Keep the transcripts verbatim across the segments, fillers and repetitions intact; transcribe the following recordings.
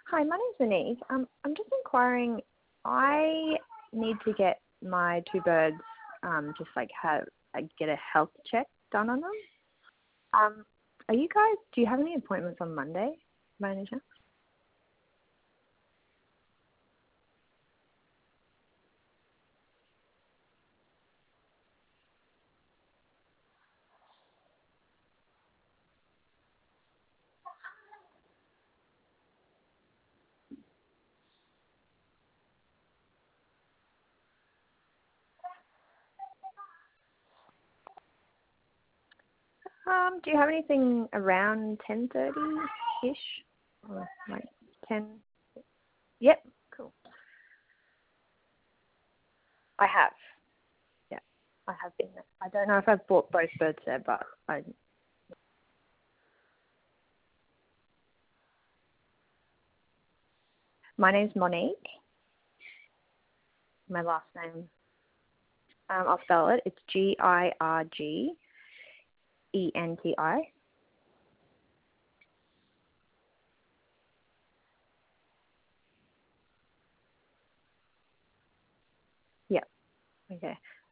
Hi, my name's Monique. Um, I'm just inquiring. I need to get my two birds, um, just like have uh, get a health check done on them. Um, are you guys? Do you have any appointments on Monday, by any chance? Um, do you have anything around ten thirty ish, or like ten? Yep, cool. I have. Yeah, I have been there. I don't know if I've bought both birds there, but I. My name's Monique. My last name. Um, I'll spell it. It's G I R G E N T I. Yep. Okay.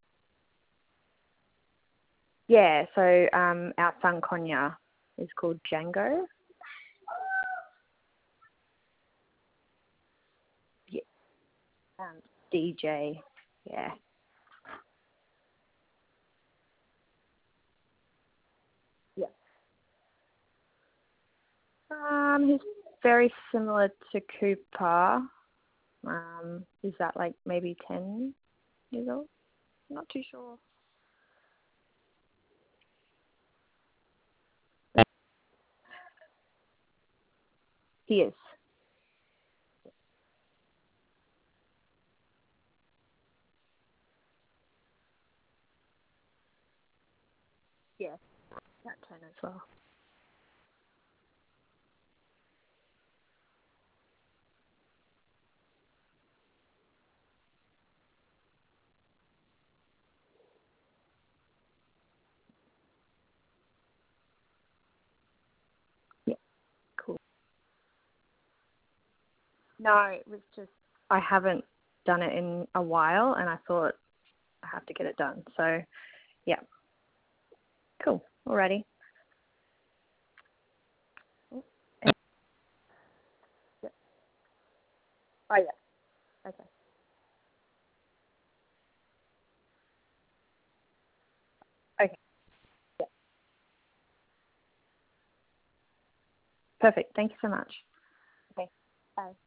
Yeah. So um, our son Konya is called Django. Yeah. Um, D J. Yeah. Yeah. Um, he's very similar to Cooper. Um, is that like maybe ten years old? Not too sure. He is. Yeah. About ten as well. Yeah. Cool. No, it was just I haven't done it in a while, and I thought I have to get it done. So yeah. Cool. Alrighty. Oh, yeah. Oh yeah. Okay. Okay. Yeah. Perfect. Thank you so much. Okay. Bye.